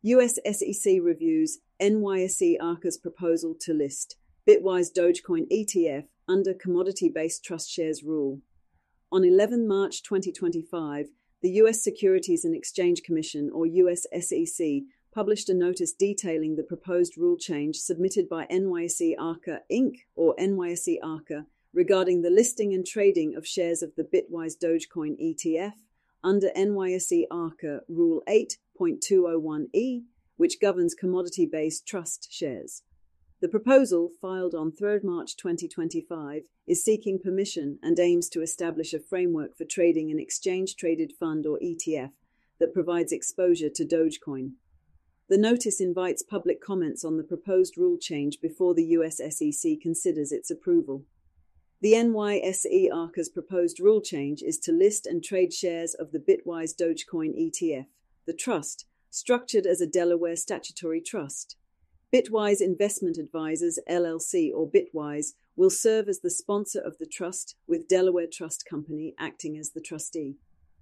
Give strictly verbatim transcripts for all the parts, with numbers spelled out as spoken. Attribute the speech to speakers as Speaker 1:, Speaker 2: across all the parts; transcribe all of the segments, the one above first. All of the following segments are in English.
Speaker 1: U S S E C reviews N Y S E Arca's proposal to list Bitwise Dogecoin E T F under commodity-based trust shares rule. On the eleventh of March twenty twenty-five, the U S Securities and Exchange Commission, or U S S E C, published a notice detailing the proposed rule change submitted by N Y S E Arca Incorporated, or N Y S E Arca, regarding the listing and trading of shares of the Bitwise Dogecoin E T F under N Y S E Arca Rule eight point two oh one E, which governs commodity-based trust shares. The proposal, filed on the third of March twenty twenty-five, is seeking permission and aims to establish a framework for trading an exchange-traded fund or E T F that provides exposure to Dogecoin. The notice invites public comments on the proposed rule change before the U S S E C considers its approval. The N Y S E Arca's proposed rule change is to list and trade shares of the Bitwise Dogecoin E T F, the trust, structured as a Delaware statutory trust. Bitwise Investment Advisors, L L C, or Bitwise, will serve as the sponsor of the trust, with Delaware Trust Company acting as the trustee.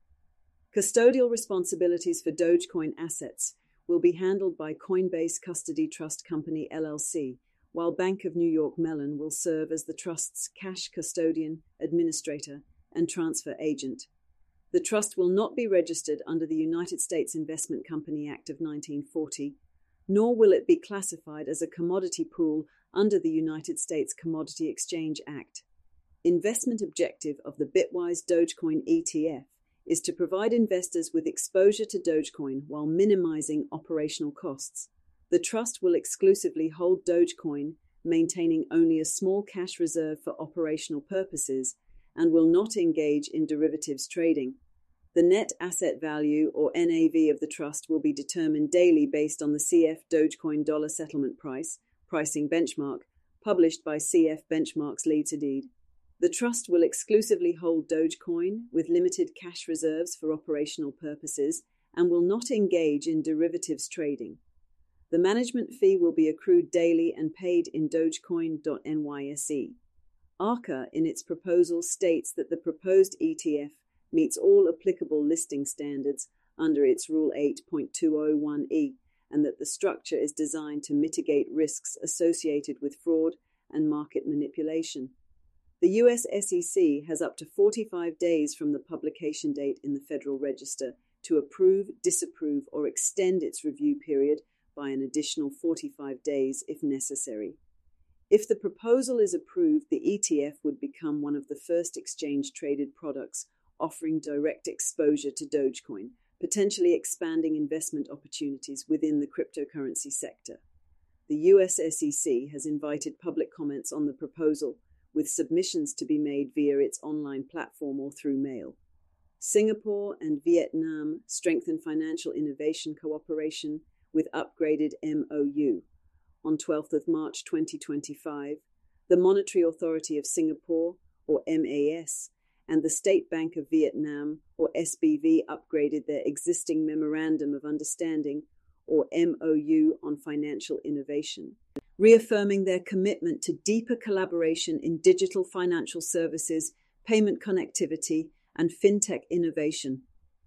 Speaker 1: Custodial responsibilities for Dogecoin assets will be handled by Coinbase Custody Trust Company, L L C, while Bank of New York Mellon will serve as the trust's cash custodian, administrator, and transfer agent. The trust will not be registered under the United States Investment Company Act of nineteen forty, nor will it be classified as a commodity pool under the United States Commodity Exchange Act. Investment objective of the Bitwise Dogecoin E T F is to provide investors with exposure to Dogecoin while minimizing operational costs. The trust will exclusively hold Dogecoin, maintaining only a small cash reserve for operational purposes, and will not engage in derivatives trading. The net asset value, or N A V, of the trust will be determined daily based on the C F Dogecoin dollar settlement price, pricing benchmark, published by C F Benchmarks Lead-to-Deed. The trust will exclusively hold Dogecoin with limited cash reserves for operational purposes and will not engage in derivatives trading. The management fee will be accrued daily and paid in Dogecoin dot N Y S E. Arca, in its proposal, states that the proposed E T F meets all applicable listing standards under its Rule eight point two oh one E, and that the structure is designed to mitigate risks associated with fraud and market manipulation. The U S S E C has up to forty-five days from the publication date in the Federal Register to approve, disapprove, or extend its review period by an additional forty-five days if necessary. If the proposal is approved, the E T F would become one of the first exchange-traded products offering direct exposure to Dogecoin, potentially expanding investment opportunities within the cryptocurrency sector. The U S S E C has invited public comments on the proposal, with submissions to be made via its online platform or through mail. Singapore and Vietnam strengthen financial innovation cooperation with upgraded M O U. On the twelfth of March twenty twenty-five, the Monetary Authority of Singapore, or M A S, and the State Bank of Vietnam, or S B V, upgraded their existing Memorandum of Understanding, or M O U, on financial innovation, reaffirming their commitment to deeper collaboration in digital financial services, payment connectivity, and fintech innovation.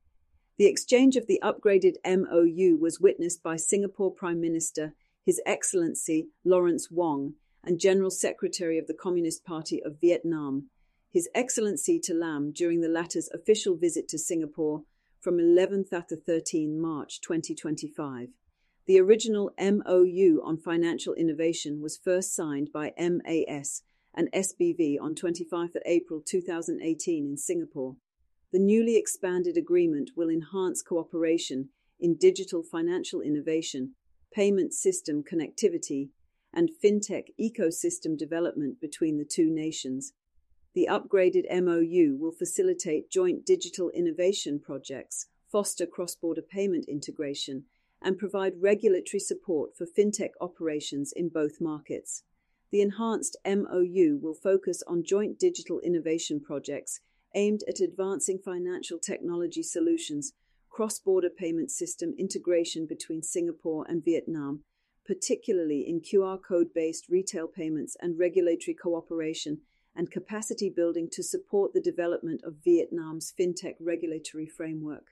Speaker 1: The exchange of the upgraded M O U was witnessed by Singapore Prime Minister, His Excellency Lawrence Wong, and General Secretary of the Communist Party of Vietnam, His Excellency To Lam, during the latter's official visit to Singapore from eleventh to thirteenth of March twenty twenty-five. The original M O U on financial innovation was first signed by M A S and S B V on the twenty-fifth of April two thousand eighteen in Singapore. The newly expanded agreement will enhance cooperation in digital financial innovation, payment system connectivity, and fintech ecosystem development between the two nations. The upgraded M O U will facilitate joint digital innovation projects, foster cross-border payment integration, and provide regulatory support for fintech operations in both markets. The enhanced M O U will focus on joint digital innovation projects aimed at advancing financial technology solutions, cross-border payment system integration between Singapore and Vietnam, particularly in Q R code-based retail payments, and regulatory cooperation and capacity building to support the development of Vietnam's fintech regulatory framework.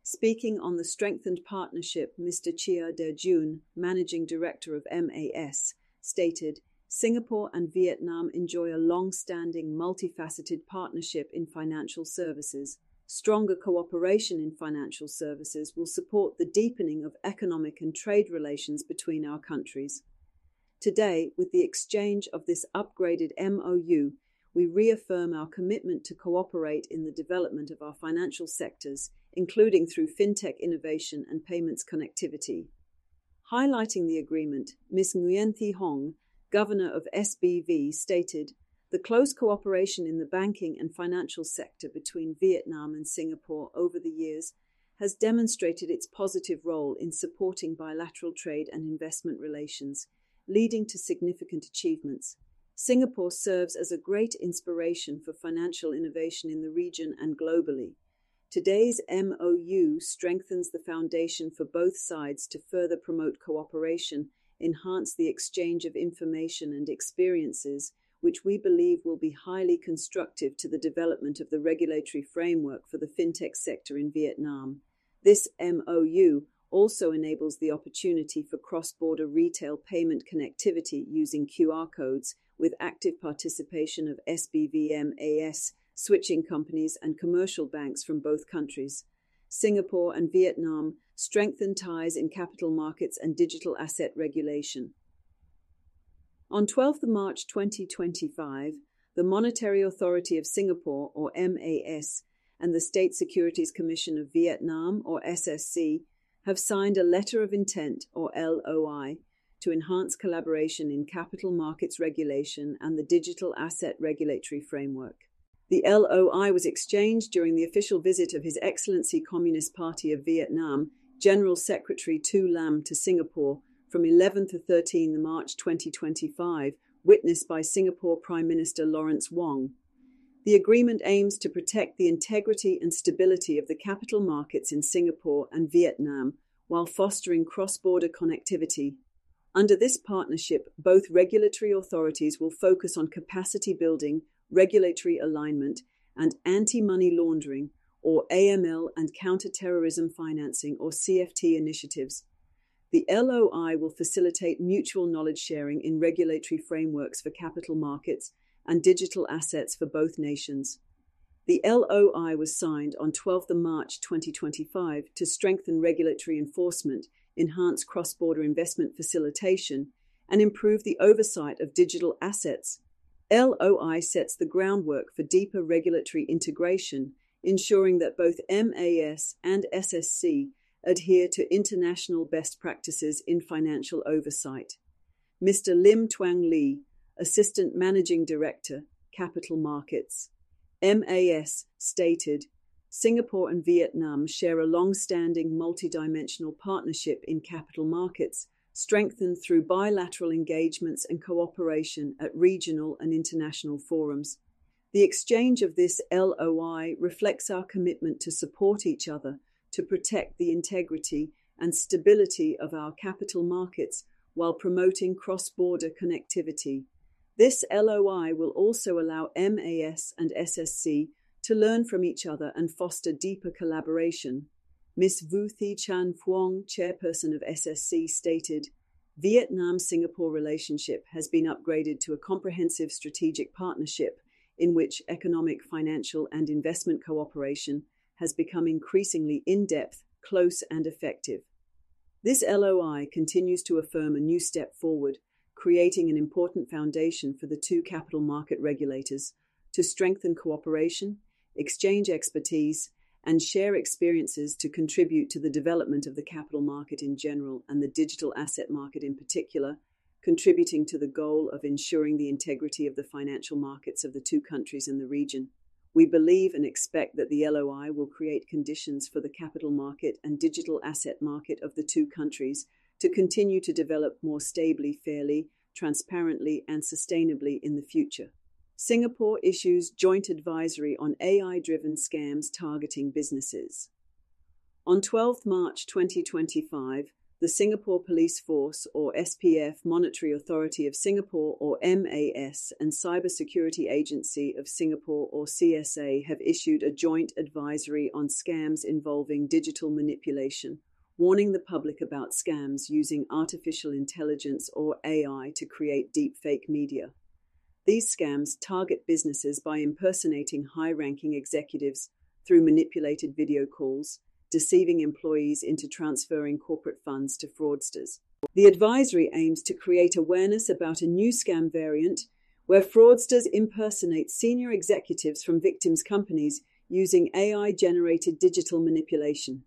Speaker 1: Speaking on the strengthened partnership, Mister Chia De-jun, Managing Director of M A S, stated, Singapore and Vietnam enjoy a long-standing, multifaceted partnership in financial services. Stronger cooperation in financial services will support the deepening of economic and trade relations between our countries. Today, with the exchange of this upgraded M O U, we reaffirm our commitment to cooperate in the development of our financial sectors, including through fintech innovation and payments connectivity. Highlighting the agreement, Miz Nguyen Thi Hong, Governor of S B V, stated, the close cooperation in the banking and financial sector between Vietnam and Singapore over the years has demonstrated its positive role in supporting bilateral trade and investment relations, leading to significant achievements. Singapore serves as a great inspiration for financial innovation in the region and globally. Today's M O U strengthens the foundation for both sides to further promote cooperation, enhance the exchange of information and experiences, which we believe will be highly constructive to the development of the regulatory framework for the fintech sector in Vietnam. This M O U also enables the opportunity for cross-border retail payment connectivity using Q R codes, with active participation of S B V M A S, switching companies and commercial banks from both countries. Singapore and Vietnam strengthen ties in capital markets and digital asset regulation. On twelfth of March twenty twenty-five, the Monetary Authority of Singapore, or M A S, and the State Securities Commission of Vietnam, or S S C, have signed a Letter of Intent, or L O I, to enhance collaboration in capital markets regulation and the digital asset regulatory framework. The L O I was exchanged during the official visit of His Excellency Communist Party of Vietnam, General Secretary Tu Lam, to Singapore from eleventh to thirteenth of March twenty twenty-five, witnessed by Singapore Prime Minister Lawrence Wong. The agreement aims to protect the integrity and stability of the capital markets in Singapore and Vietnam while fostering cross-border connectivity. Under this partnership, both regulatory authorities will focus on capacity building, regulatory alignment, and anti-money laundering, or A M L, and counter-terrorism financing, or C F T, initiatives. The L O I will facilitate mutual knowledge sharing in regulatory frameworks for capital markets and digital assets for both nations. The L O I was signed on twelfth of March twenty twenty-five to strengthen regulatory enforcement, enhance cross-border investment facilitation, and improve the oversight of digital assets. L O I sets the groundwork for deeper regulatory integration, ensuring that both M A S and S S C adhere to international best practices in financial oversight. Mister Lim Tuang Lee, Assistant Managing Director, Capital Markets, M A S, stated, Singapore and Vietnam share a long-standing multidimensional partnership in capital markets, strengthened through bilateral engagements and cooperation at regional and international forums. The exchange of this L O I reflects our commitment to support each other, to protect the integrity and stability of our capital markets while promoting cross-border connectivity. This L O I will also allow M A S and S S C to learn from each other and foster deeper collaboration. Miz Vu Thi Chan Phuong, chairperson of S S C, stated, Vietnam-Singapore relationship has been upgraded to a comprehensive strategic partnership in which economic, financial, and investment cooperation has become increasingly in-depth, close, and effective. This L O I continues to affirm a new step forward, creating an important foundation for the two capital market regulators to strengthen cooperation, exchange expertise, and share experiences to contribute to the development of the capital market in general and the digital asset market in particular, contributing to the goal of ensuring the integrity of the financial markets of the two countries in the region. We believe and expect that the L O I will create conditions for the capital market and digital asset market of the two countries to continue to develop more stably, fairly, transparently, and sustainably in the future. Singapore issues joint advisory on A I-driven scams targeting businesses. On twelfth of March twenty twenty-five, The Singapore Police Force, or S P F, Monetary Authority of Singapore, or M A S, and Cybersecurity Agency of Singapore, or C S A, have issued a joint advisory on scams involving digital manipulation, warning the public about scams using artificial intelligence, or A I, to create deepfake media. These scams target businesses by impersonating high-ranking executives through manipulated video calls, deceiving employees into transferring corporate funds to fraudsters. The advisory aims to create awareness about a new scam variant where fraudsters impersonate senior executives from victims' companies using A I-generated digital manipulation.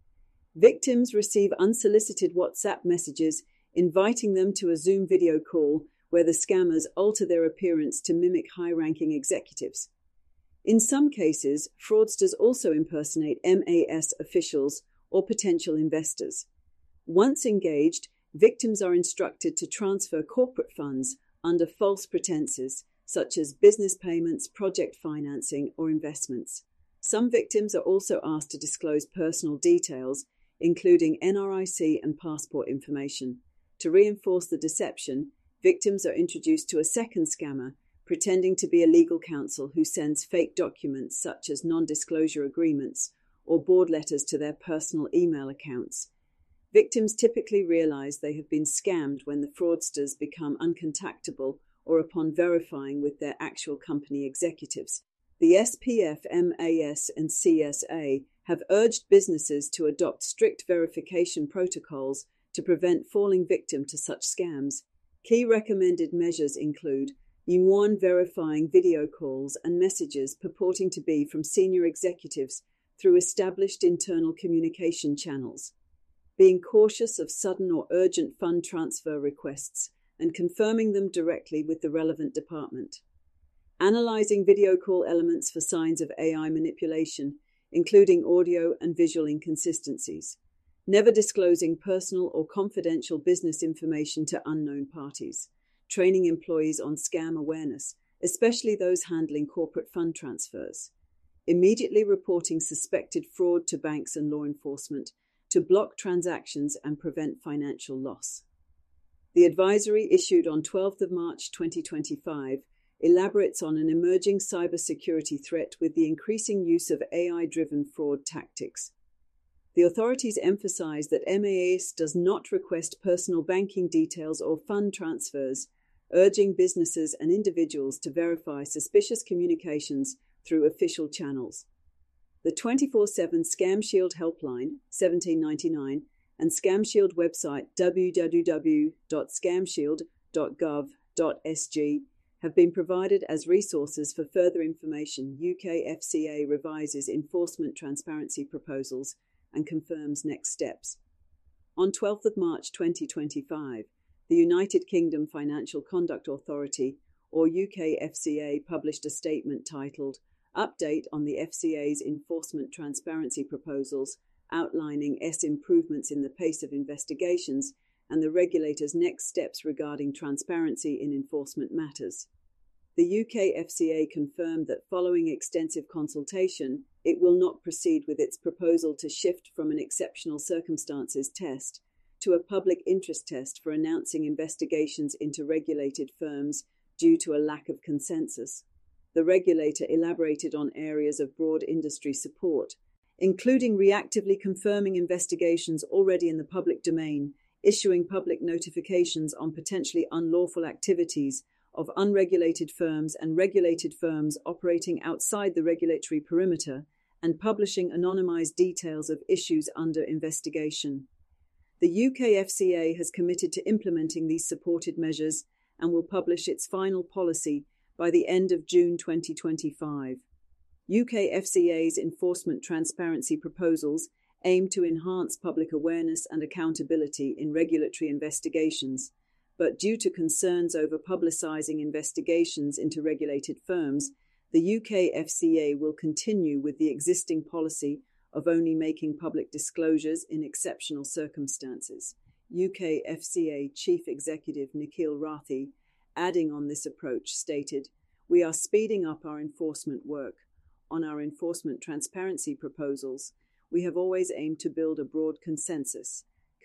Speaker 1: Victims receive unsolicited WhatsApp messages inviting them to a Zoom video call where the scammers alter their appearance to mimic high-ranking executives. In some cases, fraudsters also impersonate M A S officials or potential investors. Once engaged, victims are instructed to transfer corporate funds under false pretenses, such as business payments, project financing, or investments. Some victims are also asked to disclose personal details, including N R I C and passport information. To reinforce the deception, victims are introduced to a second scammer, pretending to be a legal counsel who sends fake documents such as non-disclosure agreements or board letters to their personal email accounts. Victims typically realize they have been scammed when the fraudsters become uncontactable or upon verifying with their actual company executives. The S P F, M A S, and C S A have urged businesses to adopt strict verification protocols to prevent falling victim to such scams. Key recommended measures include one Verifying video calls and messages purporting to be from senior executives through established internal communication channels. Being cautious of sudden or urgent fund transfer requests and confirming them directly with the relevant department. Analyzing video call elements for signs of A I manipulation, including audio and visual inconsistencies. Never disclosing personal or confidential business information to unknown parties. Training employees on scam awareness, especially those handling corporate fund transfers. Immediately reporting suspected fraud to banks and law enforcement to block transactions and prevent financial loss. The advisory issued on twelfth of March twenty twenty-five elaborates on an emerging cybersecurity threat with the increasing use of A I-driven fraud tactics. The authorities emphasize that M A S does not request personal banking details or fund transfers, urging businesses and individuals to verify suspicious communications through official channels. The twenty-four seven Scam Shield helpline, seventeen ninety-nine, and Scam Shield website, w w w dot scam shield dot gov dot s g, have been provided as resources for further information. U K F C A revises enforcement transparency proposals and confirms next steps. On twelfth of March twenty twenty-five, the United Kingdom Financial Conduct Authority, or U K F C A, published a statement titled Update on the F C A's Enforcement Transparency Proposals, outlining S improvements in the pace of investigations and the regulator's next steps regarding transparency in enforcement matters. The U K F C A confirmed that following extensive consultation, it will not proceed with its proposal to shift from an exceptional circumstances test to a public interest test for announcing investigations into regulated firms due to a lack of consensus. The regulator elaborated on areas of broad industry support, including reactively confirming investigations already in the public domain, issuing public notifications on potentially unlawful activities of unregulated firms and regulated firms operating outside the regulatory perimeter, and publishing anonymized details of issues under investigation. The U K F C A has committed to implementing these supported measures and will publish its final policy by the end of June twenty twenty-five. U K F C A's enforcement transparency proposals aim to enhance public awareness and accountability in regulatory investigations, but due to concerns over publicizing investigations into regulated firms, the U K F C A will continue with the existing policy of only making public disclosures in exceptional circumstances. U K F C A Chief Executive Nikhil Rathi, adding on this approach, stated, "We are speeding up our enforcement work. On our enforcement transparency proposals, we have always aimed to build a broad consensus,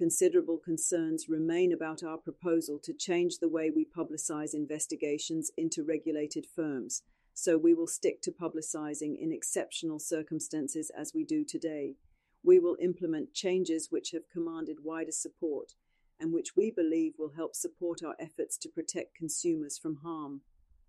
Speaker 1: considerable concerns remain about our proposal to change the way we publicize investigations into regulated firms, so we will stick to publicizing in exceptional circumstances as we do today. We will implement changes which have commanded wider support and which we believe will help support our efforts to protect consumers from harm.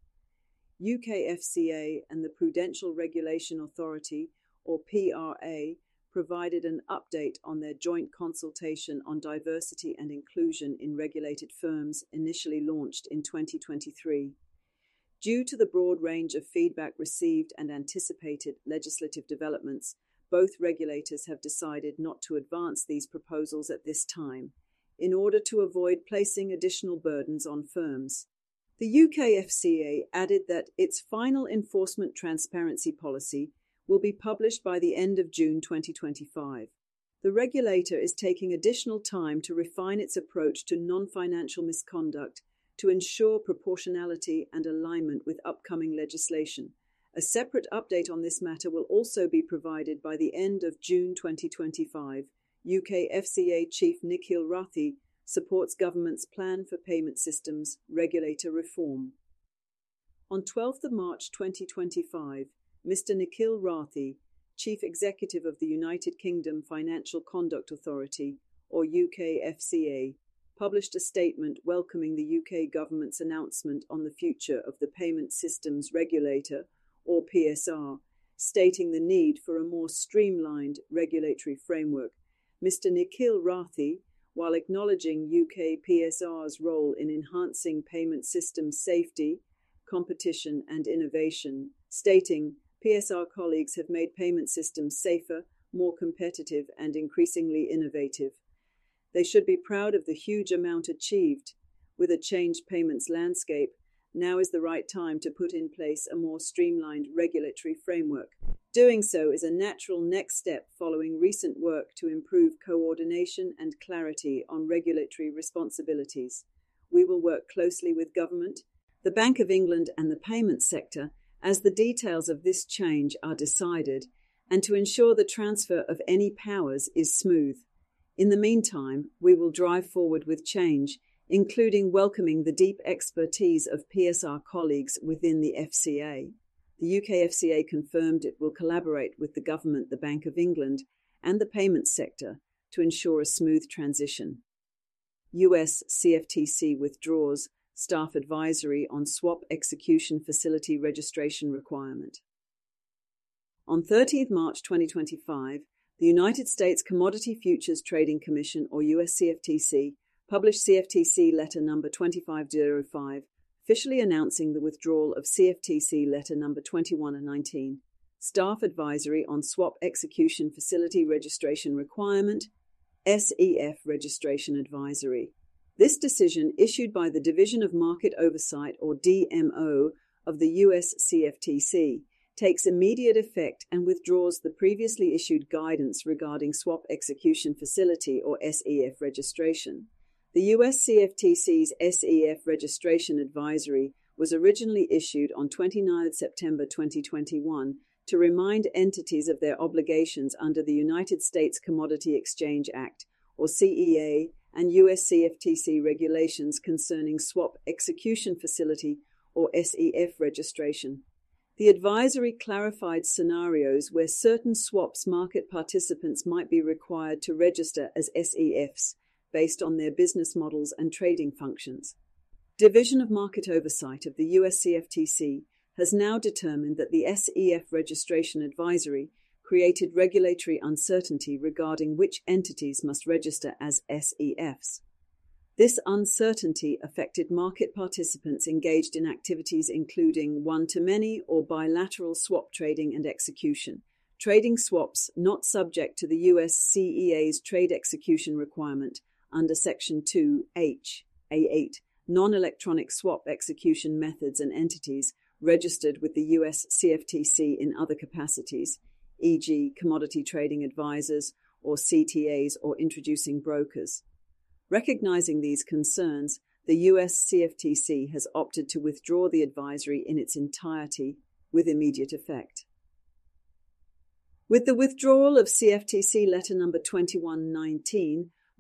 Speaker 1: U K F C A and the Prudential Regulation Authority, or P R A, provided an update on their joint consultation on diversity and inclusion in regulated firms initially launched in twenty twenty-three. Due to the broad range of feedback received and anticipated legislative developments, both regulators have decided not to advance these proposals at this time, in order to avoid placing additional burdens on firms. The U K F C A added that its final enforcement transparency policy will be published by the end of June twenty twenty-five. The regulator is taking additional time to refine its approach to non-financial misconduct to ensure proportionality and alignment with upcoming legislation. A separate update on this matter will also be provided by the end of June twenty twenty-five. U K F C A Chief Nikhil Rathi supports government's plan for payment systems regulator reform. On twelfth of March twenty twenty-five, Mister Nikhil Rathi, Chief Executive of the United Kingdom Financial Conduct Authority, or U K F C A, published a statement welcoming the U K government's announcement on the future of the Payment Systems Regulator, or P S R, stating the need for a more streamlined regulatory framework. Mister Nikhil Rathi, while acknowledging U K P S R's role in enhancing payment system safety, competition and innovation, stating, P S R colleagues have made payment systems safer, more competitive and increasingly innovative. They should be proud of the huge amount achieved. With a changed payments landscape, now is the right time to put in place a more streamlined regulatory framework. Doing so is a natural next step following recent work to improve coordination and clarity on regulatory responsibilities. We will work closely with government, the Bank of England and the payment sector as the details of this change are decided, and to ensure the transfer of any powers is smooth. In the meantime, we will drive forward with change, including welcoming the deep expertise of P S R colleagues within the F C A. The U K F C A confirmed it will collaborate with the government, the Bank of England, and the payment sector to ensure a smooth transition. U S C F T C withdraws staff advisory on swap execution facility registration requirement. On thirtieth of March twenty twenty-five, the United States Commodity Futures Trading Commission, or U S C F T C, published C F T C Letter Number twenty-five oh five, officially announcing the withdrawal of C F T C Letter Number twenty-one nineteen, Staff Advisory on Swap Execution Facility Registration Requirement, S E F Registration Advisory. This decision, issued by the Division of Market Oversight, or D M O, of the U S C F T C, takes immediate effect and withdraws the previously issued guidance regarding Swap Execution Facility, or S E F registration. The U S C F T C's S E F Registration Advisory was originally issued on the twenty-ninth of September twenty twenty-one to remind entities of their obligations under the United States Commodity Exchange Act, or C E A, and U S C F T C regulations concerning Swap Execution Facility, or S E F registration. The advisory clarified scenarios where certain swaps market participants might be required to register as S E Fs based on their business models and trading functions. Division of Market Oversight of the U S C F T C has now determined that the S E F registration advisory created regulatory uncertainty regarding which entities must register as S E Fs. This uncertainty affected market participants engaged in activities including one-to-many or bilateral swap trading and execution, trading swaps not subject to the U S C E A's trade execution requirement under Section two H A eight, non-electronic swap execution methods and entities registered with the U S C F T C in other capacities, for example commodity trading advisors or C T As or introducing brokers. Recognizing these concerns, the U S C F T C has opted to withdraw the advisory in its entirety with immediate effect. With the withdrawal of C F T C Letter Number twenty-one nineteen,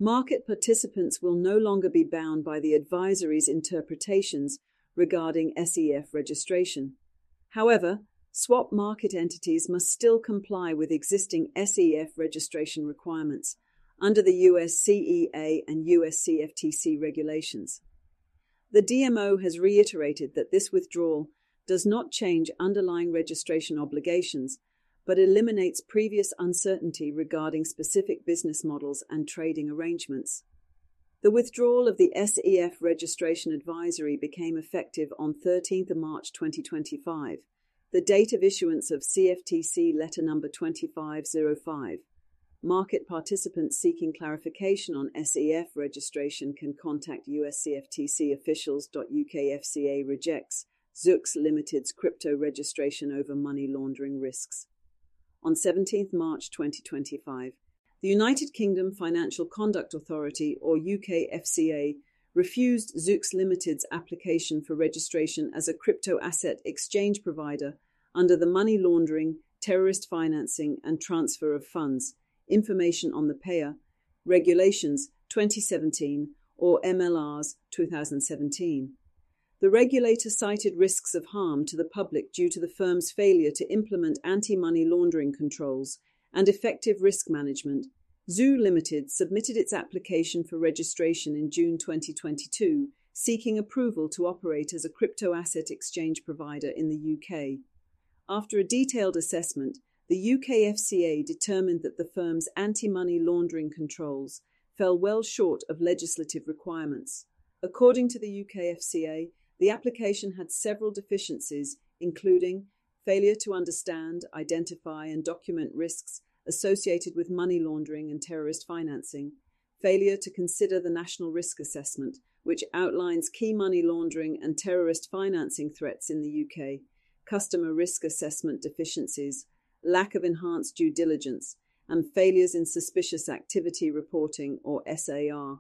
Speaker 1: Market participants will no longer be bound by the advisory's interpretations regarding S E F registration. However, swap market entities must still comply with existing S E F registration requirements under the U S C E A and U S C F T C regulations. The D M O has reiterated that this withdrawal does not change underlying registration obligations, but eliminates previous uncertainty regarding specific business models and trading arrangements. The withdrawal of the S E F registration advisory became effective on thirteenth of March twenty twenty-five, the date of issuance of C F T C letter number twenty-five oh five. Market participants seeking clarification on S E F registration can contact U S C F T C officials. U K F C A rejects Zoox Limited's crypto registration over money laundering risks. On seventeenth of March twenty twenty-five, the United Kingdom Financial Conduct Authority, or U K F C A, refused Zoox Limited's application for registration as a crypto asset exchange provider under the Money Laundering, Terrorist Financing and Transfer of Funds, Information on the Payer, Regulations twenty seventeen, or M L Rs two thousand seventeen. The regulator cited risks of harm to the public due to the firm's failure to implement anti-money laundering controls and effective risk management. Zoo Limited submitted its application for registration in June twenty twenty-two, seeking approval to operate as a crypto asset exchange provider in the U K. After a detailed assessment, the U K F C A determined that the firm's anti-money laundering controls fell well short of legislative requirements. According to the U K F C A, the application had several deficiencies, including failure to understand, identify, and document risks associated with money laundering and terrorist financing, failure to consider the National Risk Assessment, which outlines key money laundering and terrorist financing threats in the U K, customer risk assessment deficiencies, lack of enhanced due diligence, and failures in suspicious activity reporting, or S A R.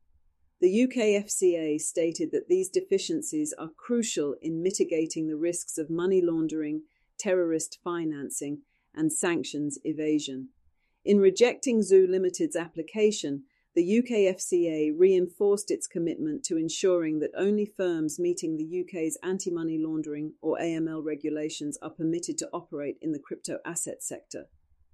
Speaker 1: The U K F C A stated that these deficiencies are crucial in mitigating the risks of money laundering, terrorist financing, and sanctions evasion. In rejecting Zoo Limited's application, the U K F C A reinforced its commitment to ensuring that only firms meeting the U K's anti-money laundering or A M L regulations are permitted to operate in the crypto asset sector.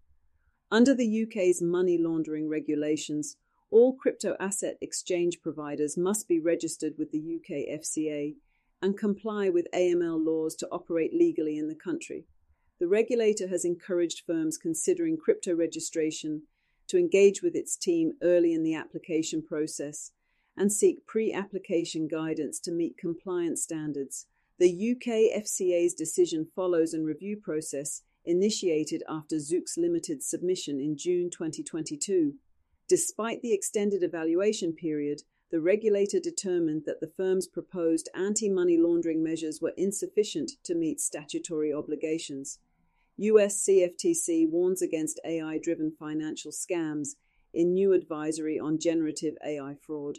Speaker 1: Under the U K's money laundering regulations, all crypto asset exchange providers must be registered with the U K F C A and comply with A M L laws to operate legally in the country. The regulator has encouraged firms considering crypto registration to engage with its team early in the application process and seek pre-application guidance to meet compliance standards. The U K F C A's decision follows a review process initiated after Zoox Limited's submission in June twenty twenty-two. Despite the extended evaluation period, the regulator determined that the firm's proposed anti-money laundering measures were insufficient to meet statutory obligations. U S C F T C warns against A I-driven financial scams in new advisory on generative A I fraud.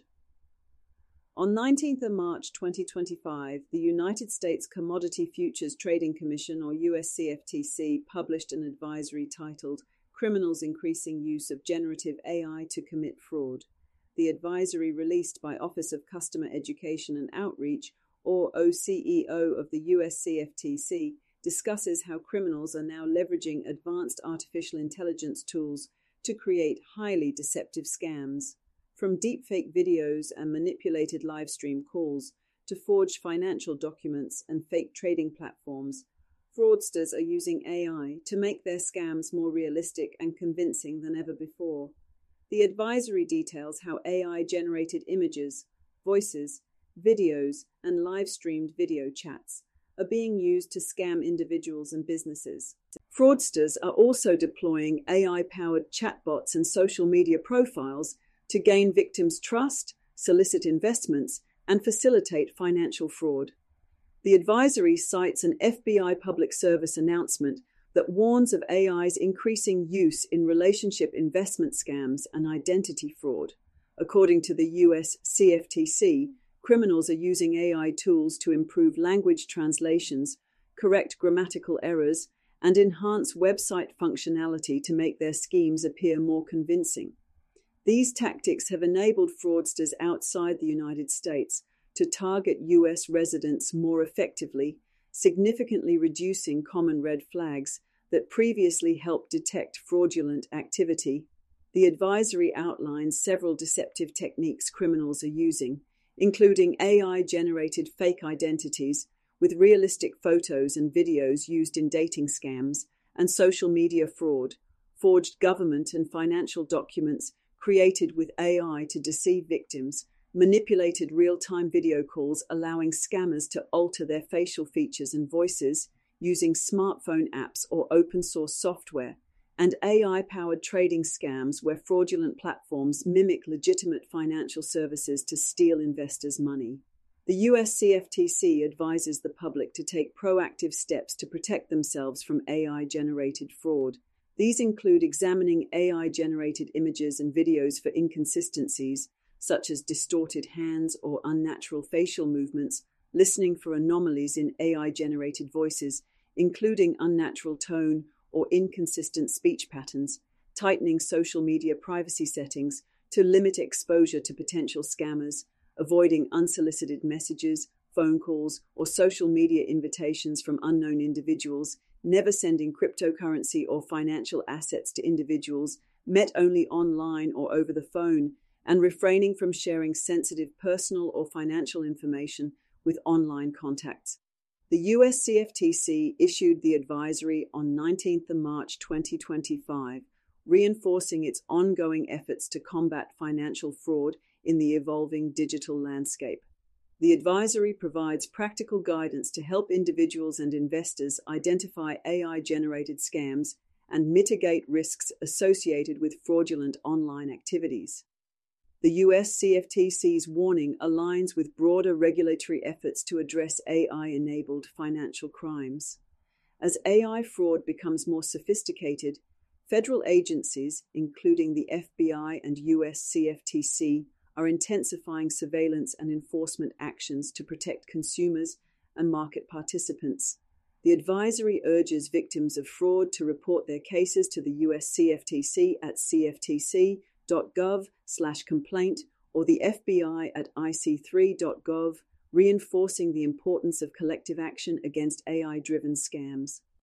Speaker 1: On nineteenth of March twenty twenty-five, the United States Commodity Futures Trading Commission, or U S C F T C, published an advisory titled Criminals Increasing Use of Generative A I to Commit Fraud. The advisory, released by Office of Customer Education and Outreach, or O C E O of the U S C F T C, discusses how criminals are now leveraging advanced artificial intelligence tools to create highly deceptive scams. From deepfake videos and manipulated live stream calls to forged financial documents and fake trading platforms, fraudsters are using A I to make their scams more realistic and convincing than ever before. The advisory details how A I-generated images, voices, videos, and live-streamed video chats are being used to scam individuals and businesses. Fraudsters are also deploying A I-powered chatbots and social media profiles to gain victims' trust, solicit investments, and facilitate financial fraud. The advisory cites an F B I public service announcement that warns of A I's increasing use in relationship investment scams and identity fraud. According to the U S C F T C, criminals are using A I tools to improve language translations, correct grammatical errors, and enhance website functionality to make their schemes appear more convincing. These tactics have enabled fraudsters outside the United States to target U S residents more effectively, significantly reducing common red flags that previously helped detect fraudulent activity. The advisory outlines several deceptive techniques criminals are using, including A I-generated fake identities with realistic photos and videos used in dating scams, and social media fraud, forged government and financial documents created with A I to deceive victims, manipulated real-time video calls allowing scammers to alter their facial features and voices using smartphone apps or open-source software, and A I-powered trading scams where fraudulent platforms mimic legitimate financial services to steal investors' money. The U S C F T C advises the public to take proactive steps to protect themselves from A I-generated fraud. These include examining A I-generated images and videos for inconsistencies, such as distorted hands or unnatural facial movements, listening for anomalies in A I-generated voices, including unnatural tone or inconsistent speech patterns, tightening social media privacy settings to limit exposure to potential scammers, avoiding unsolicited messages, phone calls, or social media invitations from unknown individuals, never sending cryptocurrency or financial assets to individuals, met only online or over the phone, and refraining from sharing sensitive personal or financial information with online contacts. The U S C F T C issued the advisory on nineteenth of March twenty twenty-five, reinforcing its ongoing efforts to combat financial fraud in the evolving digital landscape. The advisory provides practical guidance to help individuals and investors identify A I-generated scams and mitigate risks associated with fraudulent online activities. The U S C F T C's warning aligns with broader regulatory efforts to address A I-enabled financial crimes. As A I fraud becomes more sophisticated, federal agencies, including the F B I and U S C F T C, are intensifying surveillance and enforcement actions to protect consumers and market participants. The advisory urges victims of fraud to report their cases to the U S C F T C at c f t c dot gov slash complaint or the F B I at i c three dot gov, reinforcing the importance of collective action against A I-driven scams.